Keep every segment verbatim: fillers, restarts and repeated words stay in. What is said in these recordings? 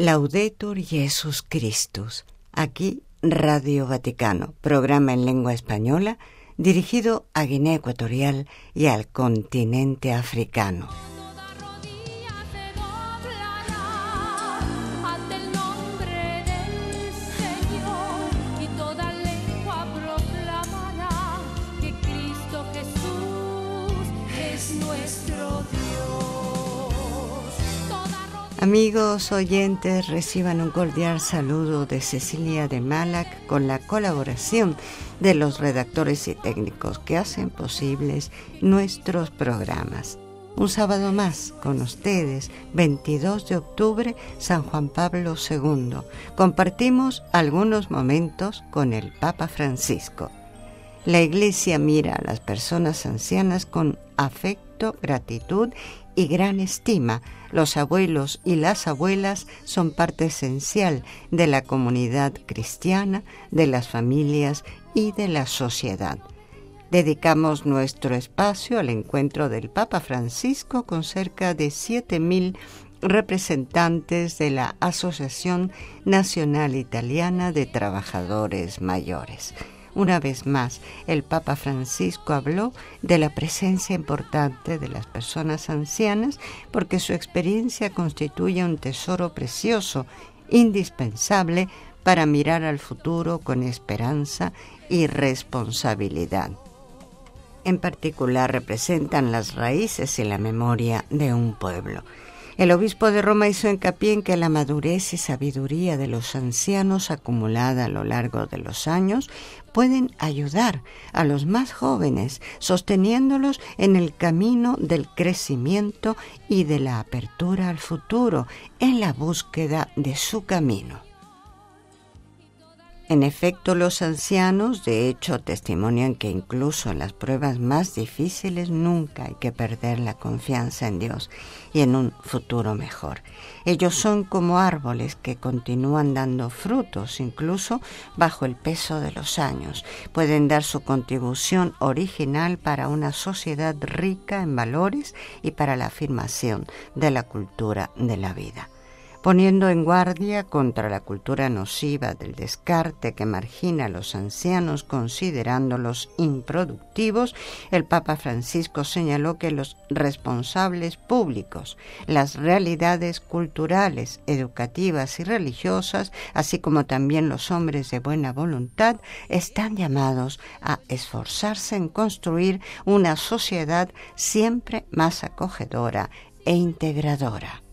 Laudetur Jesus Christus. Aquí Radio Vaticano, programa en lengua española dirigido a Guinea Ecuatorial y al continente africano. Amigos oyentes, reciban un cordial saludo de Cecilia de Malac con la colaboración de los redactores y técnicos que hacen posibles nuestros programas. Un sábado más con ustedes, veintidós de octubre, San Juan Pablo segundo. Compartimos algunos momentos con el Papa Francisco. La Iglesia mira a las personas ancianas con afecto, gratitud y gran estima. Los abuelos y las abuelas son parte esencial de la comunidad cristiana, de las familias y de la sociedad. Dedicamos nuestro espacio al encuentro del Papa Francisco con cerca de siete mil representantes de la Asociación Nacional Italiana de Trabajadores Mayores. Una vez más, el Papa Francisco habló de la presencia importante de las personas ancianas porque su experiencia constituye un tesoro precioso, indispensable para mirar al futuro con esperanza y responsabilidad. En particular, representan las raíces y la memoria de un pueblo. El obispo de Roma hizo hincapié en que la madurez y sabiduría de los ancianos acumulada a lo largo de los años pueden ayudar a los más jóvenes, sosteniéndolos en el camino del crecimiento y de la apertura al futuro, en la búsqueda de su camino. En efecto, los ancianos, de hecho, testimonian que incluso en las pruebas más difíciles nunca hay que perder la confianza en Dios y en un futuro mejor. Ellos son como árboles que continúan dando frutos, incluso bajo el peso de los años. Pueden dar su contribución original para una sociedad rica en valores y para la afirmación de la cultura de la vida. Poniendo en guardia contra la cultura nociva del descarte que margina a los ancianos considerándolos improductivos, el Papa Francisco señaló que los responsables públicos, las realidades culturales, educativas y religiosas, así como también los hombres de buena voluntad, están llamados a esforzarse en construir una sociedad siempre más acogedora e integradora.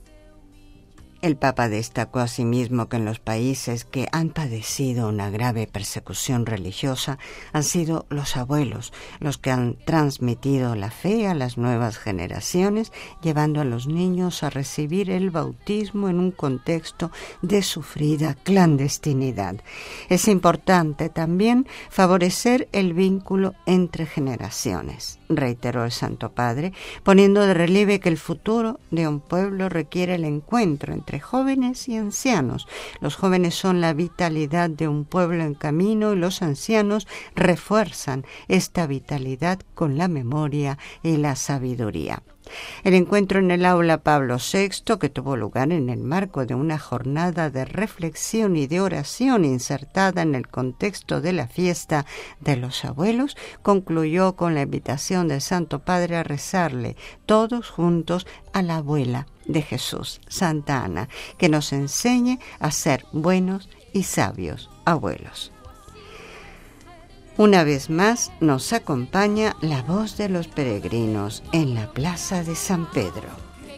El Papa destacó asimismo que en los países que han padecido una grave persecución religiosa han sido los abuelos los que han transmitido la fe a las nuevas generaciones, llevando a los niños a recibir el bautismo en un contexto de sufrida clandestinidad. Es importante también favorecer el vínculo entre generaciones, reiteró el Santo Padre, poniendo de relieve que el futuro de un pueblo requiere el encuentro entre entre jóvenes y ancianos. Los jóvenes son la vitalidad de un pueblo en camino y los ancianos refuerzan esta vitalidad con la memoria y la sabiduría. El encuentro en el aula Pablo sexto, que tuvo lugar en el marco de una jornada de reflexión y de oración insertada en el contexto de la fiesta de los abuelos, concluyó con la invitación del Santo Padre a rezarle todos juntos a la abuela de Jesús, Santa Ana, que nos enseñe a ser buenos y sabios abuelos. Una vez más nos acompaña la voz de los peregrinos en la plaza de San Pedro.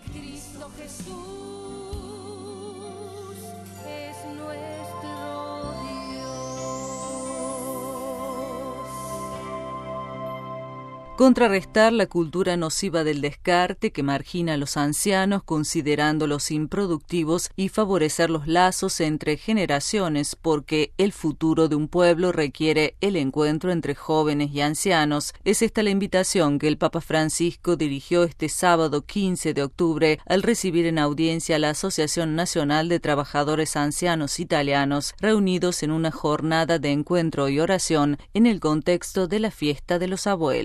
Contrarrestar la cultura nociva del descarte que margina a los ancianos considerándolos improductivos y favorecer los lazos entre generaciones porque el futuro de un pueblo requiere el encuentro entre jóvenes y ancianos. Es esta la invitación que el Papa Francisco dirigió este sábado quince de octubre al recibir en audiencia a la Asociación Nacional de Trabajadores Ancianos Italianos reunidos en una jornada de encuentro y oración en el contexto de la fiesta de los abuelos.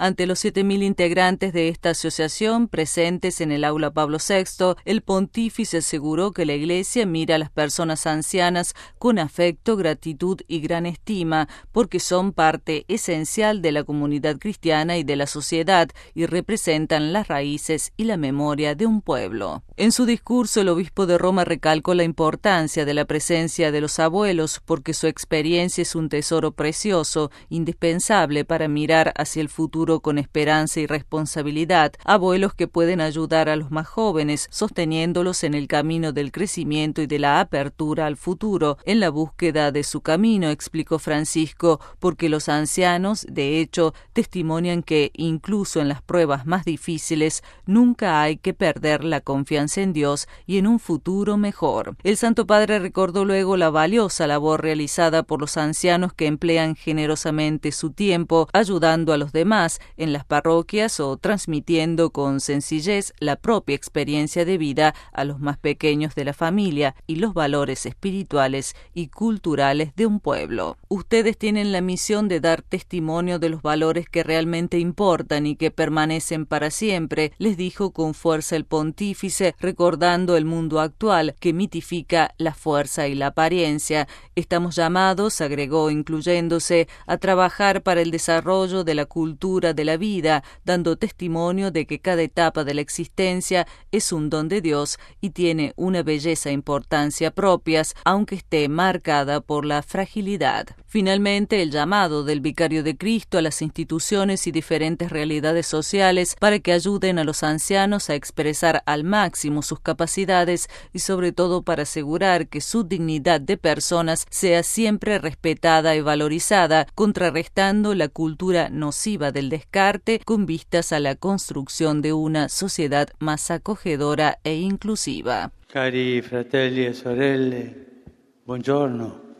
Ante los siete mil integrantes de esta asociación presentes en el aula Pablo sexto, el pontífice aseguró que la Iglesia mira a las personas ancianas con afecto, gratitud y gran estima, porque son parte esencial de la comunidad cristiana y de la sociedad y representan las raíces y la memoria de un pueblo. En su discurso, el obispo de Roma recalcó la importancia de la presencia de los abuelos, porque su experiencia es un tesoro precioso, indispensable para mirar hacia el futuro con esperanza y responsabilidad, abuelos que pueden ayudar a los más jóvenes, sosteniéndolos en el camino del crecimiento y de la apertura al futuro, en la búsqueda de su camino, explicó Francisco, porque los ancianos, de hecho, testimonian que, incluso en las pruebas más difíciles, nunca hay que perder la confianza en Dios y en un futuro mejor. El Santo Padre recordó luego la valiosa labor realizada por los ancianos que emplean generosamente su tiempo, ayudando a los demás en las parroquias o transmitiendo con sencillez la propia experiencia de vida a los más pequeños de la familia y los valores espirituales y culturales de un pueblo. Ustedes tienen la misión de dar testimonio de los valores que realmente importan y que permanecen para siempre, les dijo con fuerza el pontífice, recordando el mundo actual que mitifica la fuerza y la apariencia. Estamos llamados, agregó, incluyéndose, a trabajar para el desarrollo de la cultura de la vida, dando testimonio de que cada etapa de la existencia es un don de Dios y tiene una belleza e importancia propias, aunque esté marcada por la fragilidad. Finalmente, el llamado del Vicario de Cristo a las instituciones y diferentes realidades sociales para que ayuden a los ancianos a expresar al máximo sus capacidades y sobre todo para asegurar que su dignidad de personas sea siempre respetada y valorizada, contrarrestando la cultura nociva del descarte con vistas a la construcción de una sociedad más acogedora e inclusiva. Cari fratelli e sorelle, buongiorno.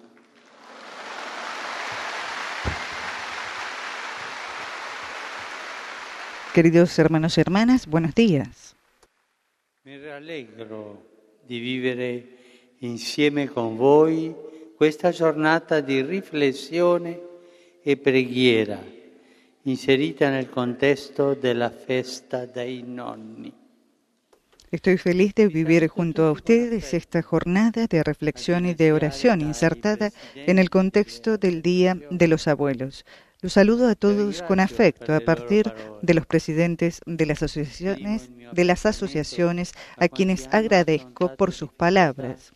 Queridos hermanos y hermanas, buenos días. Mi rallegro di vivere insieme con voi questa giornata di riflessione e preghiera inserita nel contesto della festa dei nonni. Estoy feliz de vivir junto a ustedes esta jornada de reflexión y de oración insertada en el contexto del Día de los Abuelos. Los saludo a todos con afecto a partir de los presidentes de las asociaciones, de las asociaciones a quienes agradezco por sus palabras.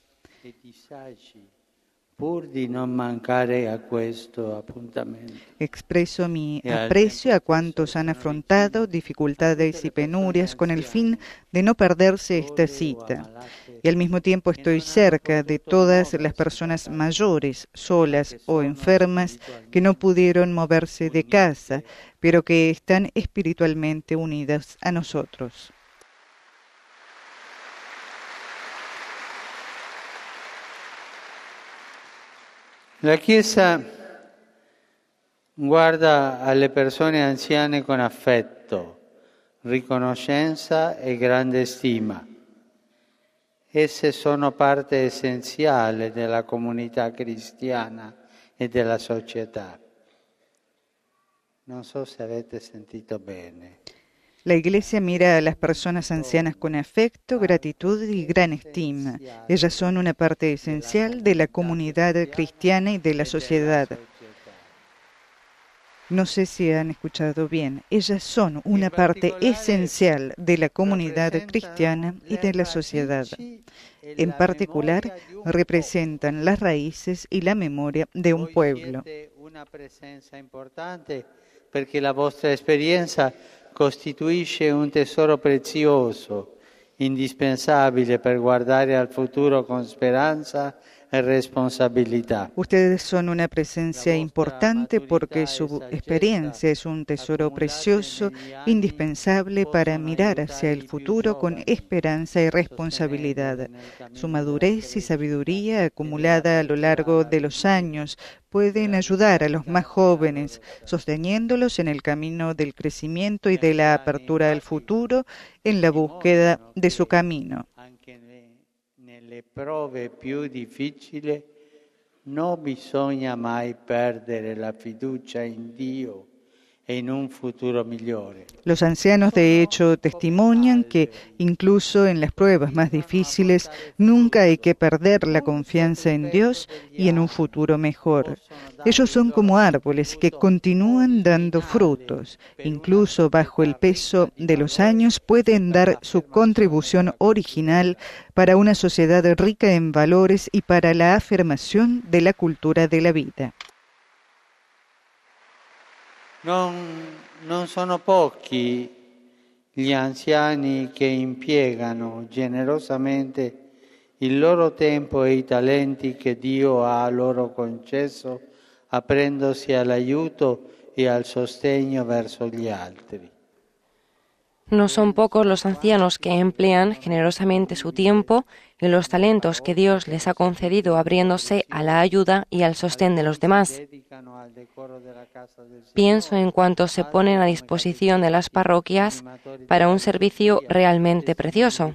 Expreso mi aprecio a cuantos han afrontado dificultades y penurias con el fin de no perderse esta cita. Y al mismo tiempo estoy cerca de todas las personas mayores, solas o enfermas, que no pudieron moverse de casa, pero que están espiritualmente unidas a nosotros. La Chiesa guarda alle persone anziane con affetto, riconoscenza e grande stima. Esse sono parte essenziale della comunità cristiana e della società. Non so se avete sentito bene. La Iglesia mira a las personas ancianas con afecto, gratitud y gran estima. Ellas son una parte esencial de la comunidad cristiana y de la sociedad. No sé si han escuchado bien. Ellas son una parte esencial de la comunidad cristiana y de la sociedad. En particular, representan las raíces y la memoria de un pueblo. Una presencia importante perché la vostra esperienza costituisce un tesoro prezioso, indispensabile per guardare al futuro con speranza e responsabilità. Ustedes son una presencia importante porque su experiencia es un tesoro precioso, indispensable para mirar hacia el futuro con esperanza y responsabilidad. Su madurez y sabiduría acumulada a lo largo de los años pueden ayudar a los más jóvenes, sosteniéndolos en el camino del crecimiento y de la apertura al futuro en la búsqueda de su camino. Nelle prove più difficili non bisogna mai perdere la fiducia in Dio en un futuro migliore. Los ancianos, de hecho, testimonian que incluso en las pruebas más difíciles nunca hay que perder la confianza en Dios y en un futuro mejor. Ellos son como árboles que continúan dando frutos. Incluso bajo el peso de los años pueden dar su contribución original para una sociedad rica en valores y para la afirmación de la cultura de la vida. Non, non sono pochi gli anziani che impiegano generosamente il loro tempo e i talenti che Dio ha loro concesso, aprendosi all'aiuto e al sostegno verso gli altri. No son pocos los ancianos que emplean generosamente su tiempo y los talentos que Dios les ha concedido abriéndose a la ayuda y al sostén de los demás. Pienso en cuantos se ponen a disposición de las parroquias para un servicio realmente precioso.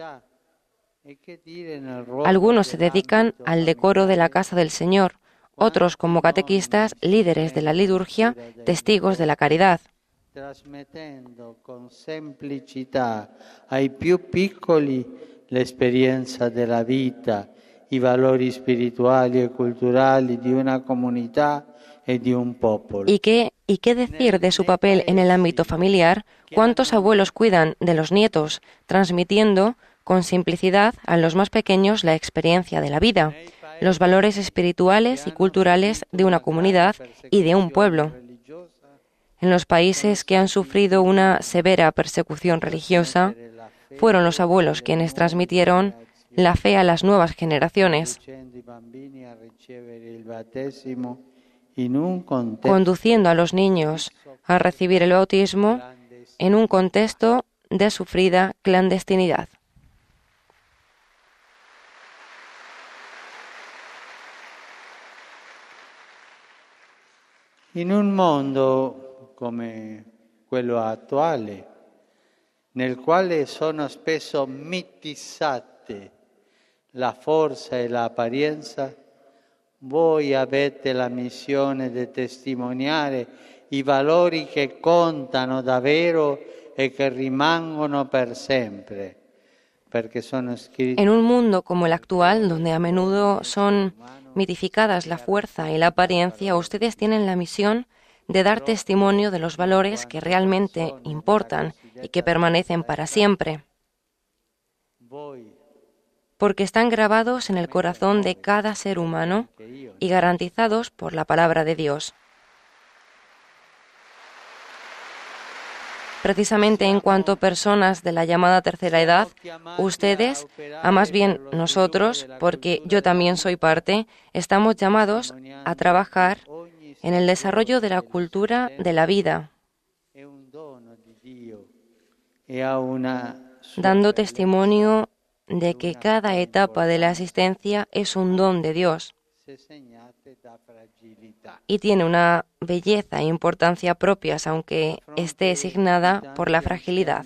Algunos se dedican al decoro de la casa del Señor, otros como catequistas, líderes de la liturgia, testigos de la caridad. Trasmettendo con semplicità ai più piccoli l'esperienza della vita, i valori spirituali e culturali di una comunità e di un popolo. ¿Y qué, ¿Y qué decir de su papel en el ámbito familiar? ¿Cuántos abuelos cuidan de los nietos, transmitiendo con simplicidad a los más pequeños la experiencia de la vida, los valores espirituales y culturales de una comunidad y de un pueblo? En los países que han sufrido una severa persecución religiosa, fueron los abuelos quienes transmitieron la fe a las nuevas generaciones, conduciendo a los niños a recibir el bautismo en un contexto de sufrida clandestinidad. In un mondo come quello attuale, nel quale sono spesso mitizzate la forza e l'apparenza, voi avete la missione di testimoniare i valori che contano davvero e che rimangono per sempre, perché sono scritti. En un mundo como el actual, donde a menudo son mitificadas la fuerza y la apariencia, ustedes tienen la misión de dar testimonio de los valores que realmente importan y que permanecen para siempre, porque están grabados en el corazón de cada ser humano y garantizados por la palabra de Dios. Precisamente en cuanto a personas de la llamada tercera edad, ustedes, a más bien nosotros, porque yo también soy parte, estamos llamados a trabajar en el desarrollo de la cultura de la vida, dando testimonio de que cada etapa de la existencia es un don de Dios y tiene una belleza e importancia propias, aunque esté asignada por la fragilidad.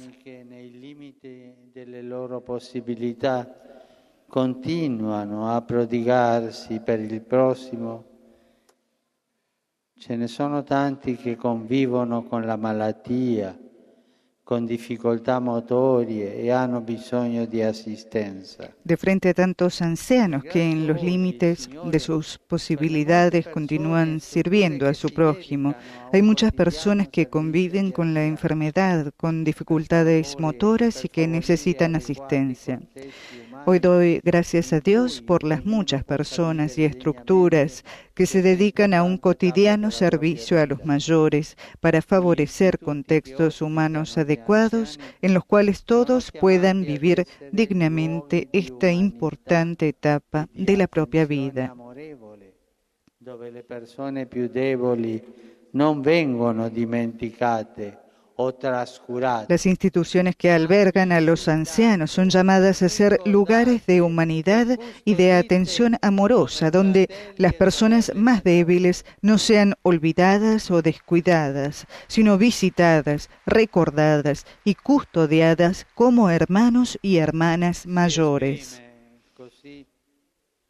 Continuano a prodigarsi per il prossimo. Ce ne sono tanti che convivono con la malattia, con difficoltà motorie e hanno bisogno di assistenza. De frente a tantos ancianos que en los límites de sus posibilidades continúan sirviendo a su prójimo, hay muchas personas que conviven con la enfermedad, con dificultades motoras y que necesitan asistencia. Hoy doy gracias a Dios por las muchas personas y estructuras que se dedican a un cotidiano servicio a los mayores para favorecer contextos humanos adecuados en los cuales todos puedan vivir dignamente esta importante etapa de la propia vida. Dove le persone più deboli non vengono dimenticate. Las instituciones que albergan a los ancianos son llamadas a ser lugares de humanidad y de atención amorosa, donde las personas más débiles no sean olvidadas o descuidadas, sino visitadas, recordadas y custodiadas como hermanos y hermanas mayores.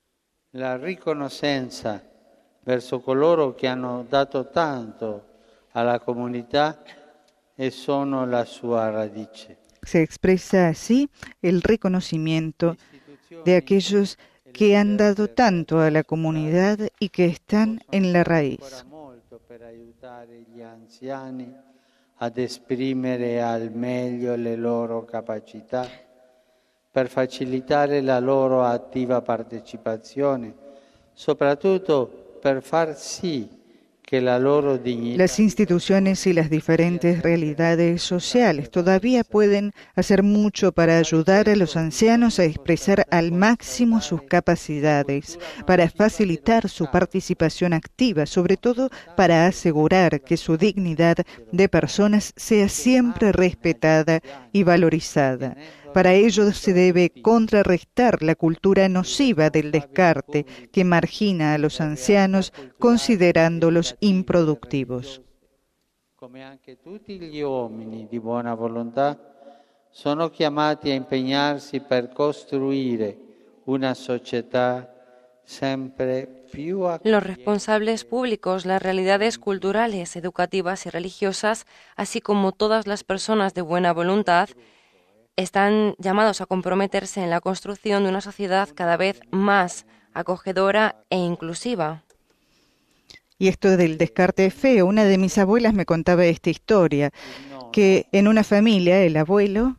La riconoscenza verso coloro che hanno dato tanto alla comunità e sono la sua radice. Se expresa así el reconocimiento de aquellos que han dado tanto a la comunidad y que están en la raíz. Per aiutare gli anziani ad esprimere al meglio le loro capacità, per facilitare la loro attiva partecipazione, soprattutto per far sì que la loro dignità. Las instituciones y las diferentes realidades sociales todavía pueden hacer mucho para ayudar a los ancianos a expresar al máximo sus capacidades, para facilitar su participación activa, sobre todo para asegurar que su dignidad de personas sea siempre respetada y valorizada. Para ello se debe contrarrestar la cultura nociva del descarte que margina a los ancianos considerándolos improductivos. Come anche tutti gli uomini di buona volontà sono chiamati a impegnarsi per costruire una società sempre più accogliente. Los responsables públicos, las realidades culturales, educativas y religiosas, así como todas las personas de buena voluntad, están llamados a comprometerse en la construcción de una sociedad cada vez más acogedora e inclusiva. Y esto del descarte es feo. Una de mis abuelas me contaba esta historia, que en una familia el abuelo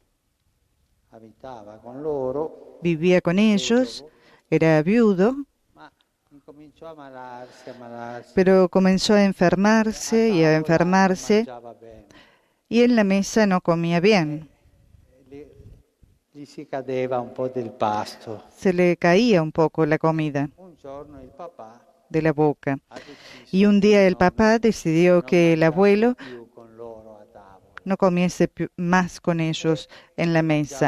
vivía con ellos, era viudo, pero comenzó a enfermarse y a enfermarse y en la mesa no comía bien. Se le caía un poco la comida de la boca. Y un día el papá decidió que el abuelo no comiese más con ellos en la mesa,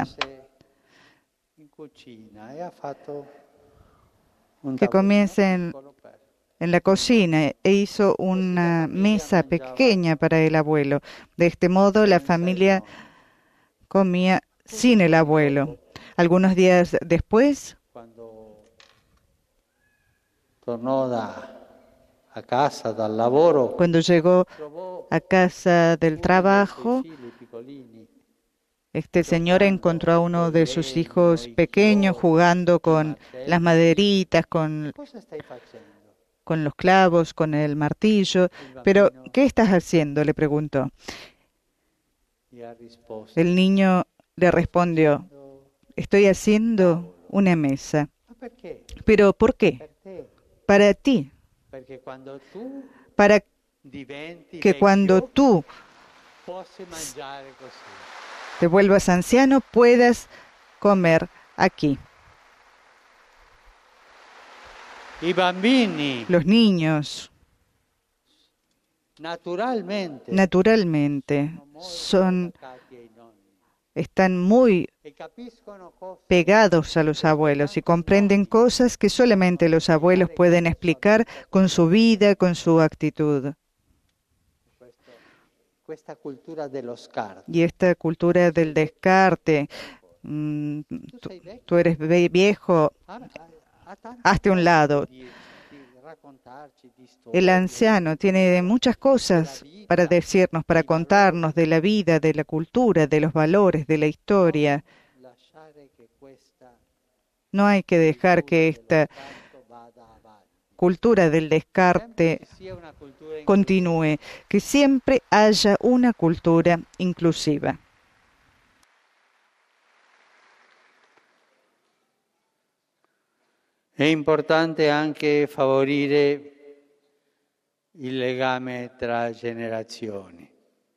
que comiese en, en la cocina, e hizo una mesa pequeña para el abuelo. De este modo la familia comía sin el abuelo. Algunos días después, cuando llegó a casa del trabajo, este señor encontró a uno de sus hijos pequeños jugando con las maderitas, con, con los clavos, con el martillo. Pero, ¿qué estás haciendo?, le preguntó. El niño le respondió: estoy haciendo una mesa. ¿Pero por qué? Para ti. Para que cuando tú te vuelvas anciano puedas comer aquí. Los niños naturalmente, naturalmente son están muy pegados a los abuelos y comprenden cosas que solamente los abuelos pueden explicar con su vida, con su actitud. Y esta cultura del descarte, mmm, tú, tú eres viejo, hazte a un lado. El anciano tiene muchas cosas para decirnos, para contarnos de la vida, de la cultura, de los valores, de la historia. No hay que dejar que esta cultura del descarte continúe, que siempre haya una cultura inclusiva. È importante anche favorire il legame tra generazioni.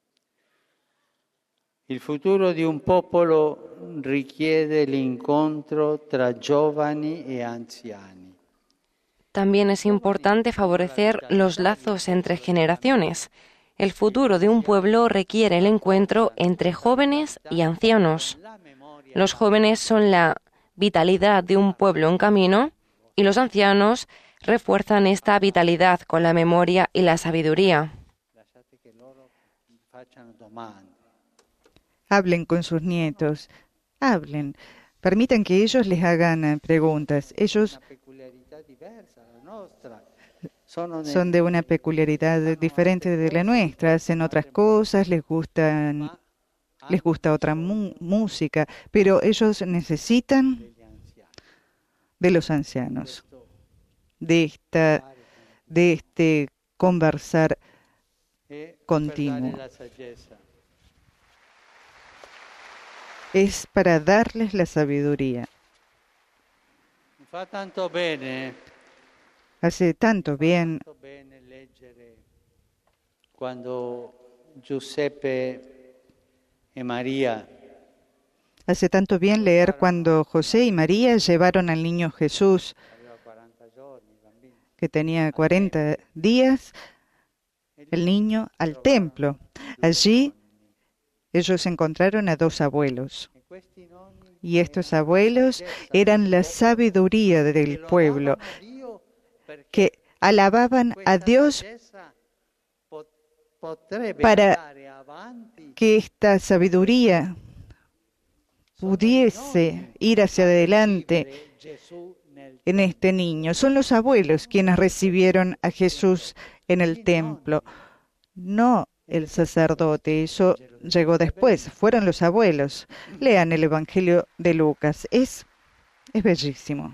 Il futuro di un popolo richiede l'incontro tra giovani e anziani. También es importante favorecer los lazos entre generaciones. El futuro de un pueblo requiere el encuentro entre jóvenes y ancianos. Los jóvenes son la vitalidad de un pueblo en camino y los ancianos refuerzan esta vitalidad con la memoria y la sabiduría. Hablen con sus nietos, hablen, permitan que ellos les hagan preguntas. Ellos son de una peculiaridad diferente de la nuestra, hacen otras cosas, les gustan, les gusta otra mu- música, pero ellos necesitan de los ancianos, de esta, de este conversar continuo. Es para darles la sabiduría. Fa tanto bene, Hace tanto bien tanto bene leggere quando Giuseppe e María Hace tanto bien leer cuando José y María llevaron al niño Jesús, que tenía cuarenta días, el niño, al templo. Allí ellos encontraron a dos abuelos. Y estos abuelos eran la sabiduría del pueblo, que alababan a Dios para que esta sabiduría pudiese ir hacia adelante en este niño. Son los abuelos quienes recibieron a Jesús en el templo, no el sacerdote. Eso llegó después, fueron los abuelos. Lean el Evangelio de Lucas, es, es bellísimo.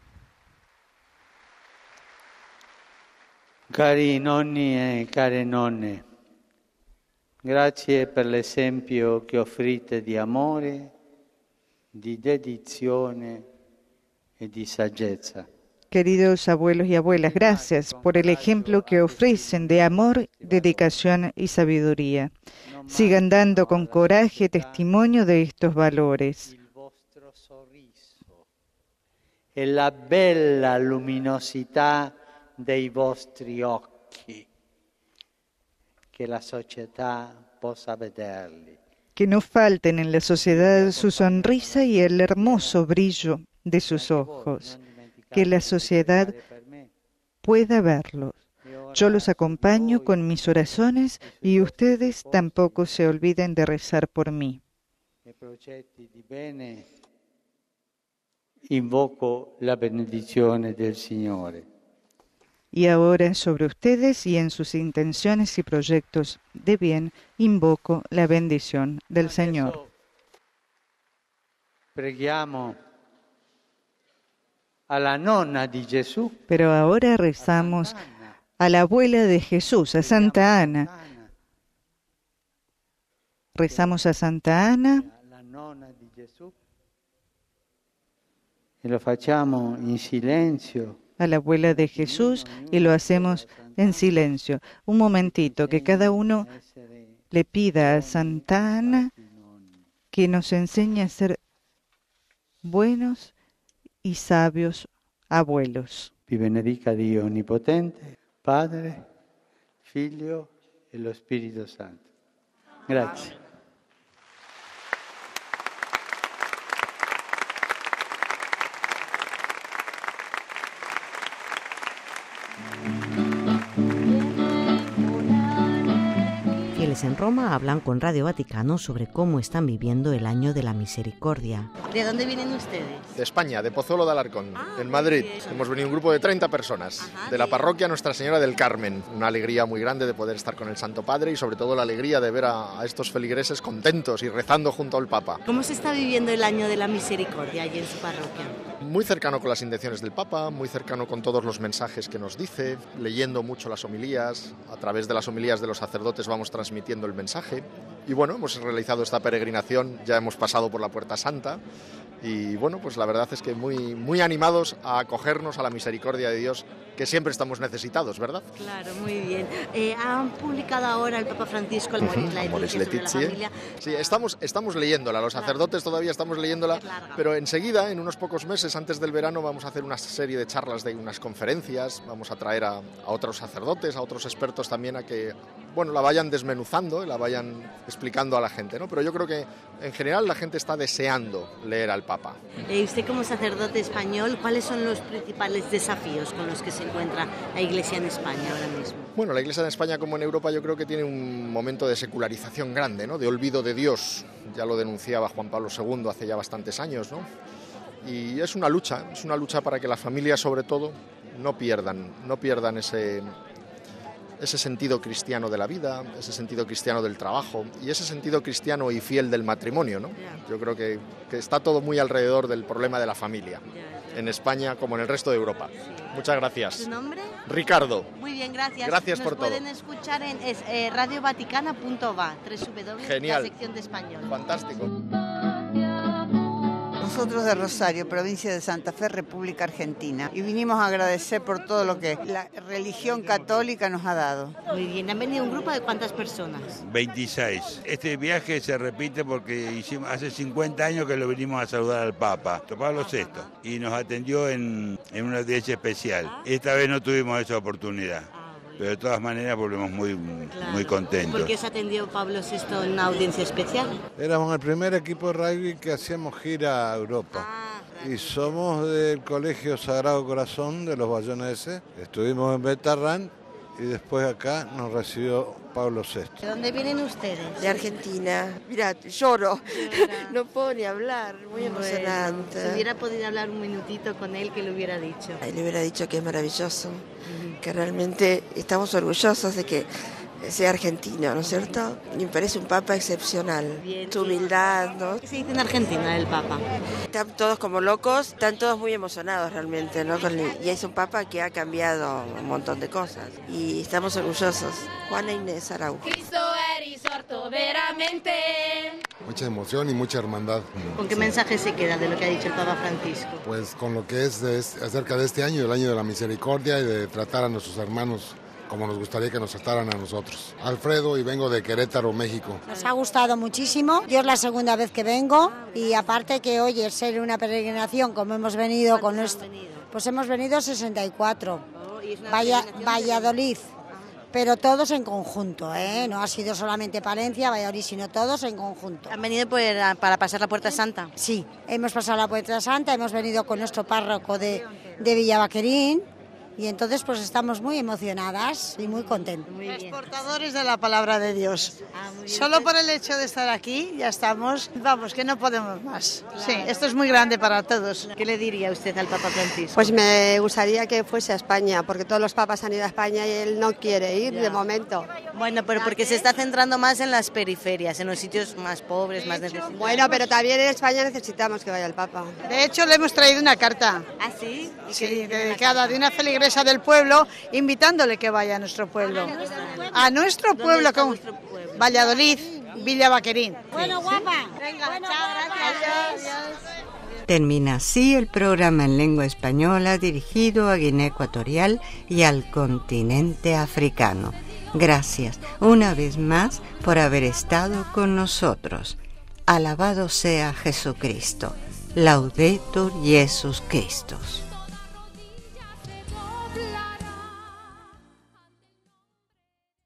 Cari nonni e care nonne, grazie per l'esempio che offrite di amore, di dedizione e di saggezza. Queridos abuelos y abuelas, gracias por el ejemplo que ofrecen de amor, dedicación y sabiduría. Sigan dando con coraje testimonio de estos valores. Il vostro sorriso e la bella luminosità dei vostri occhi, che la società possa vederli. Que no falten en la sociedad su sonrisa y el hermoso brillo de sus ojos. Que la sociedad pueda verlos. Yo los acompaño con mis oraciones y ustedes tampoco se olviden de rezar por mí. Invoco la benedizione del Signore. Y ahora sobre ustedes y en sus intenciones y proyectos de bien, invoco la bendición del Señor. Preghiamo a la nonna di Gesù. Pero ahora rezamos a la abuela de Jesús, a Santa Ana. Rezamos a Santa Ana. La nonna di Gesù. E lo facciamo in silenzio. A la abuela de Jesús y lo hacemos en silencio. Un momentito, que cada uno le pida a Santa Ana que nos enseñe a ser buenos y sabios abuelos. Vi benedica Dio Onnipotente, Padre, Figlio e lo Spirito Santo. Grazie. Fieles en Roma hablan con Radio Vaticano sobre cómo están viviendo el año de la misericordia. ¿De dónde vienen ustedes? De España, de Pozuelo de Alarcón, ah, en Madrid. Bien. Hemos venido un grupo de treinta personas, Ajá, de la bien. parroquia Nuestra Señora del Carmen. Una alegría muy grande de poder estar con el Santo Padre y sobre todo la alegría de ver a, a estos feligreses contentos y rezando junto al Papa. ¿Cómo se está viviendo el año de la misericordia allí en su parroquia? Muy cercano con las intenciones del Papa, muy cercano con todos los mensajes que nos dice, leyendo mucho las homilías. A través de las homilías de los sacerdotes vamos transmitiendo el mensaje. Y bueno, hemos realizado esta peregrinación, ya hemos pasado por la Puerta Santa. Y bueno, pues la verdad es que muy, muy animados a acogernos a la misericordia de Dios, que siempre estamos necesitados, ¿verdad? Claro, muy bien. Eh, han publicado ahora el Papa Francisco el Amoris Laetitia, Amoris sobre la Laetitia. familia. Sí, estamos, estamos leyéndola, los sacerdotes todavía estamos leyéndola, Es larga. pero enseguida, en unos pocos meses antes del verano, vamos a hacer una serie de charlas, de unas conferencias, vamos a traer a, a otros sacerdotes, a otros expertos también a que, bueno, la vayan desmenuzando, la vayan explicando a la gente, ¿no? Pero yo creo que en general la gente está deseando leer al Papa. Eh, usted como sacerdote español, ¿cuáles son los principales desafíos con los que se encuentra la Iglesia en España ahora mismo? Bueno, la Iglesia en España como en Europa yo creo que tiene un momento de secularización grande, ¿no? De olvido de Dios. Ya lo denunciaba Juan Pablo segundo hace ya bastantes años, ¿no? Y es una lucha, es una lucha para que las familias sobre todo no pierdan, no pierdan ese, ese sentido cristiano de la vida, ese sentido cristiano del trabajo y ese sentido cristiano y fiel del matrimonio, ¿no? Yo creo que, que está todo muy alrededor del problema de la familia, en España como en el resto de Europa. Muchas gracias. ¿Tu nombre? Ricardo. Muy bien, gracias. Gracias Nos por todo. Nos pueden escuchar en es, eh, radio vaticana punto va, doble u doble u doble u punto Genial. la sección de español. Fantástico. Nosotros de Rosario, provincia de Santa Fe, República Argentina, y vinimos a agradecer por todo lo que la religión católica nos ha dado. Muy bien, ¿han venido un grupo de cuántas personas? veintiséis. Este viaje se repite porque hicimos, hace cincuenta años que lo vinimos a saludar al Papa, Pablo sexto, y nos atendió en, en una audiencia especial. Esta vez no tuvimos esa oportunidad. Pero de todas maneras volvemos muy, claro. muy contentos. ¿Por qué se atendió Pablo sexto en una audiencia especial? Éramos el primer equipo de rugby que hacíamos gira a Europa. Ah, y somos del Colegio Sagrado Corazón de los Bayoneses. Estuvimos en Betarrán y después acá nos recibió Pablo sexto. ¿De dónde vienen ustedes? De Argentina. Mirá, lloro. No puedo ni hablar, muy bueno, emocionante. Si hubiera podido hablar un minutito con él, ¿qué le hubiera dicho? Le hubiera dicho que es maravilloso, uh-huh. que realmente estamos orgullosos de que sea argentino, ¿no es cierto? Y me parece un papa excepcional. Bien, su humildad, ¿no? ¿Qué se dice en Argentina del papa? Están todos como locos, están todos muy emocionados realmente, ¿no? Y es un papa que ha cambiado un montón de cosas y estamos orgullosos. Juana Inés Araujo. Cristo è risorto veramente. Mucha emoción y mucha hermandad. ¿Con qué sí. mensaje se queda de lo que ha dicho el Papa Francisco? Pues con lo que es de, acerca de este año, el año de la misericordia y de tratar a nuestros hermanos como nos gustaría que nos trataran a nosotros. Alfredo, y vengo de Querétaro, México. Nos ha gustado muchísimo. Yo es la segunda vez que vengo y aparte que hoy es ser una peregrinación como hemos venido con nuestro... Pues hemos venido sesenta y cuatro. Oh, ¿y es una Vaya, Valladolid. Pero todos en conjunto, ¿eh? No ha sido solamente Palencia, Valladolid, sino todos en conjunto. ¿Han venido para, para pasar la Puerta Santa? Sí, hemos pasado la Puerta Santa, hemos venido con nuestro párroco de, de Villavaquerín. Y entonces pues estamos muy emocionadas y muy contentas. Transportadores de la palabra de Dios. Ah, Solo por el hecho de estar aquí ya estamos, vamos, que no podemos más. Claro. Sí, esto es muy grande para todos. ¿Qué le diría usted al Papa Francisco? Pues me gustaría que fuese a España, porque todos los papas han ido a España y él no quiere ir ya. de momento. Bueno, pero porque se está centrando más en las periferias, en los sitios más pobres, más necesitados. Bueno, pero también en España necesitamos que vaya el Papa. De hecho, le hemos traído una carta. ¿Ah, sí? Sí, dedicada de una feligresa del pueblo, invitándole que vaya a nuestro pueblo. A nuestro pueblo, a nuestro pueblo con pueblo? Valladolid, Villavaquerín. Bueno, guapa. Venga, bueno, chao, gracias. Adiós. Termina así el programa en lengua española dirigido a Guinea Ecuatorial y al continente africano. Gracias una vez más por haber estado con nosotros. Alabado sea Jesucristo. Laudetur Jesus Christus.